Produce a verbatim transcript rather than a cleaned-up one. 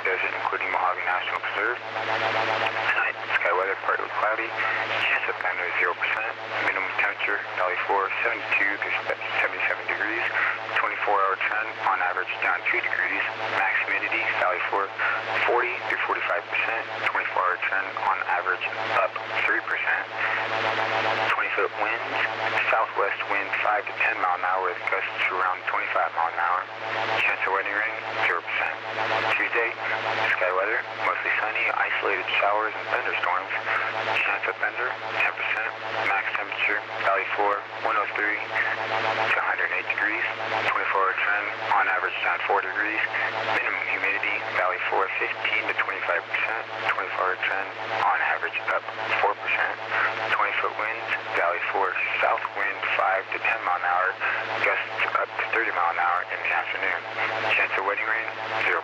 Desert, including Mojave National Preserve. Tonight, sky weather partly cloudy. Chance of thunder is zero percent. Minimum temperature, Valley four, seventy-two to seventy-seven degrees. twenty-four hour trend, on average, down two degrees. Max humidity, Valley four, forty to forty-five percent. twenty-four hour trend, on average, up three percent. twenty foot winds, southwest wind five to ten mile an hour with gusts around twenty-five mile an hour. Chance of wedding ring, zero percent. Tuesday, sky weather, mostly sunny, isolated showers and thunderstorms. Chance of thunder, ten percent. Max temperature, Valley four, one oh three to one hundred eight degrees. twenty-four hour trend, on average, down four degrees. Minimum humidity, Valley four, fifteen to twenty-five percent. twenty-four hour trend, on average, up four percent. twenty foot winds, Valley four, south wind five to ten mile an hour, gusts up to thirty mile an hour in the afternoon. Chance of wedding rain, zero